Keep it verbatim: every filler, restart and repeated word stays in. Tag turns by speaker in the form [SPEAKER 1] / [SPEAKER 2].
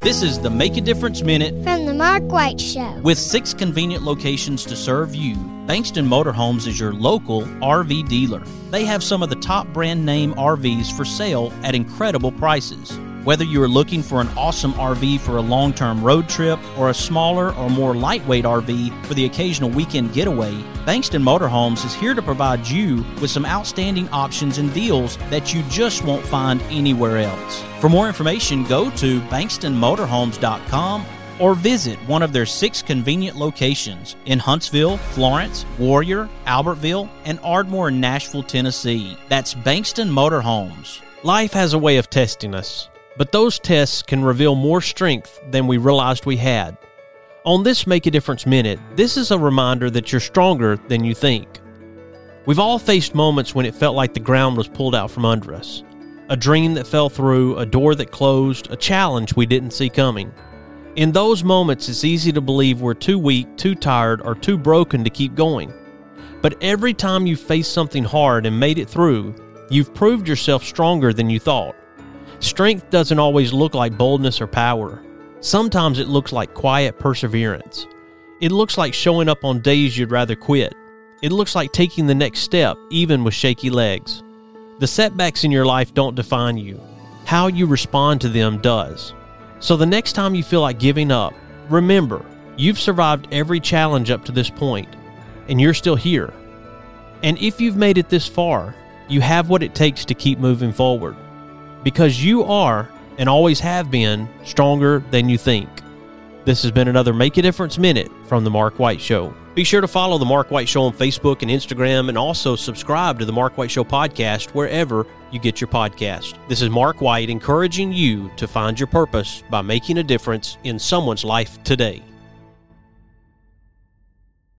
[SPEAKER 1] This is the Make a Difference Minute
[SPEAKER 2] from the Mark White Show.
[SPEAKER 1] With six convenient locations to serve you, Bankston Motorhomes is your local R V dealer. They have some of the top brand name R Vs for sale at incredible prices. Whether you are looking for an awesome R V for a long-term road trip or a smaller or more lightweight R V for the occasional weekend getaway, Bankston Motorhomes is here to provide you with some outstanding options and deals that you just won't find anywhere else. For more information, go to bankston motorhomes dot com or visit one of their six convenient locations in Huntsville, Florence, Warrior, Albertville, and Ardmore, Nashville, Tennessee. That's Bankston Motorhomes.
[SPEAKER 3] Life has a way of testing us, but those tests can reveal more strength than we realized we had. On this Make a Difference Minute, this is a reminder that you're stronger than you think. We've all faced moments when it felt like the ground was pulled out from under us. A dream that fell through, a door that closed, a challenge we didn't see coming. In those moments, it's easy to believe we're too weak, too tired, or too broken to keep going. But every time you've faced something hard and made it through, you've proved yourself stronger than you thought. Strength doesn't always look like boldness or power. Sometimes it looks like quiet perseverance. It looks like showing up on days you'd rather quit. It looks like taking the next step, even with shaky legs. The setbacks in your life don't define you. How you respond to them does. So the next time you feel like giving up, remember, you've survived every challenge up to this point, and you're still here. And if you've made it this far, you have what it takes to keep moving forward. Because you are, and always have been, stronger than you think. This has been another Make a Difference Minute from The Mark White Show. Be sure to follow The Mark White Show on Facebook and Instagram, and also subscribe to The Mark White Show podcast wherever you get your podcast. This is Mark White encouraging you to find your purpose by making a difference in someone's life today.